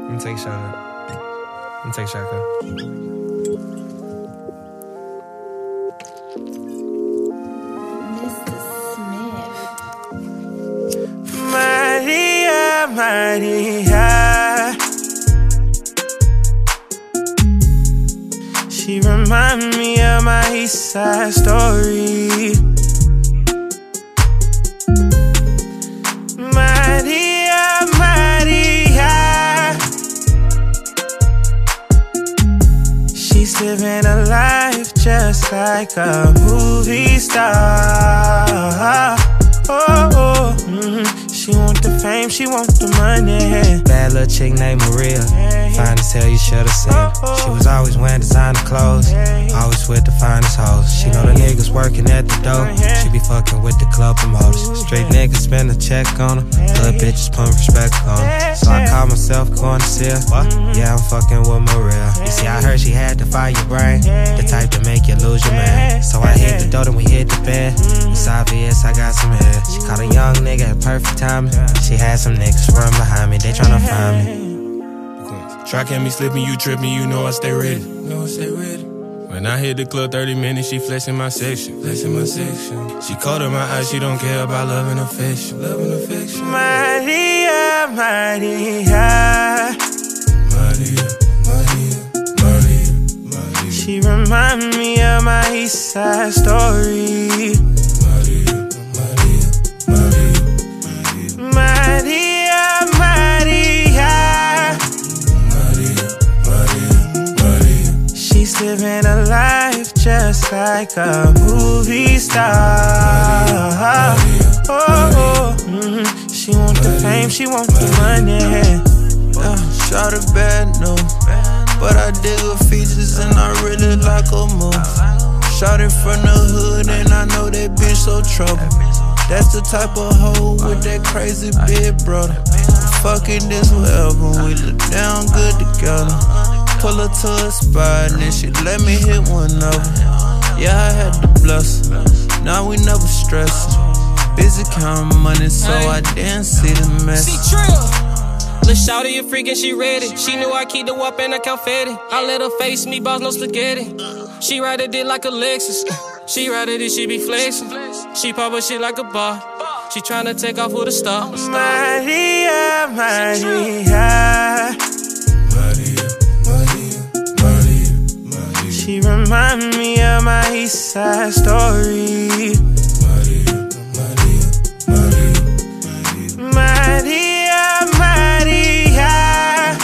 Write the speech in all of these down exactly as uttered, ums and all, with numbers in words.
Let me take a shot of it. Let me take a shot, cuz. Maria, Maria, she remind me of my East Side story. Maria, Maria, she's living a life just like a movie star. Oh, oh. Mm-hmm. She want the fame, she want the money. Bad little chick named Maria, fine as hell, you should've seen. She was always wearing designer clothes, always with the finest hoes. She know the niggas working at the door, she be fucking with the club promoters. Straight niggas spend a check on her, hood bitches put respect on her. So I call myself going to see her. Yeah, I'm fucking with Maria. You see, I heard she had to fire your brain, the type to make you lose your man. So I hit the door, then we hit the bed. It's obvious I got some head. She caught a young nigga at perfect time. She had some niggas run behind me, they tryna find me. Try catch me slipping, you tripping, you know I stay ready. Know I stay ready. When I hit the club, thirty minutes, she flexing my section. Flexing my section. She caught in my eyes, she don't care about love and affection. Love and affection. Maria, Maria, Maria, Maria, Maria, Maria. She remind me of my East Side story. Maria, Maria, she's living a life just like a movie star. Oh, oh. Mm-hmm. She want the fame, she want the money. uh, Shot a bad no, but I dig her features and I really like her move. Shot it from the hood and I know that bitch so trouble. That's the type of hoe with that crazy big brother. Fucking this whatever, we look down good together. Pull her to a spot and then she let me hit one of her. Yeah, I had to bless her, now we never stress her. Busy counting money so I didn't see the mess. Lil' shawty a freak and she ready. She knew I keep the whoop and I confetti. I let her face me, boss, no spaghetti. She ride it like a Lexus. She ride it, she be flexing. She pop her shit like a bar. She tryna take off with a star. Maria, Maria, Maria, Maria, Maria, Maria. she remind me of my East Side story. Maria, Maria, Maria, Maria, Maria,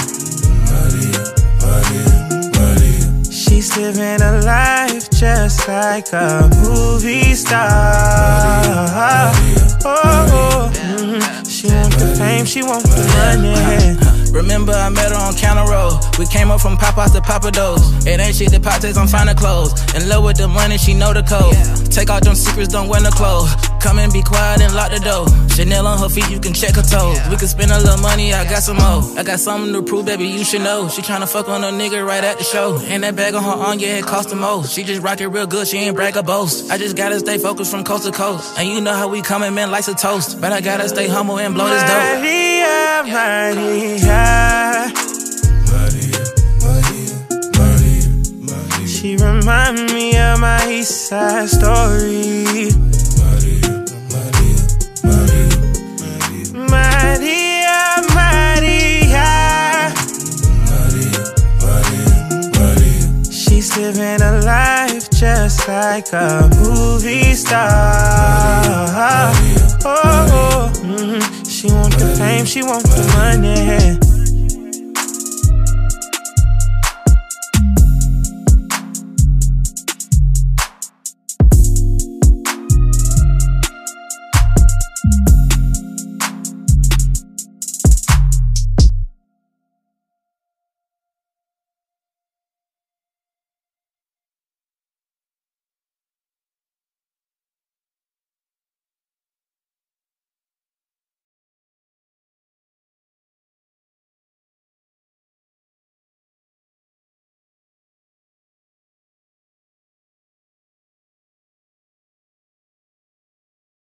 Maria, Maria. she's living a life just like a movie star. Oh, oh. Mm-hmm. She want the fame, she want the money. Remember I met her on Counter Road. We came up from Popeyes to Papados. It ain't shit that Pop takes, I'm finding clothes. In love with the money, she know the code. Take out them secrets, don't wear no clothes. Come and be quiet and lock the door. Chanel on her feet, you can check her toes. We can spend a little money, I got some more. I got something to prove, baby, you should know. She tryna fuck on a nigga right at the show. And that bag on her arm, yeah, it cost the most. She just rock it real good, she ain't brag or boast. I just gotta stay focused from coast to coast. And you know how we coming, man, like a toast. But I gotta stay humble and blow this dope. Maria, Maria, Maria, Maria, Maria, Maria. she remind me of my East Side story. Maria, Maria, Maria, Maria, Maria, Maria, Maria. she's living a life just like a movie star. Oh, oh. Mm-hmm. She want the fame, she want the money.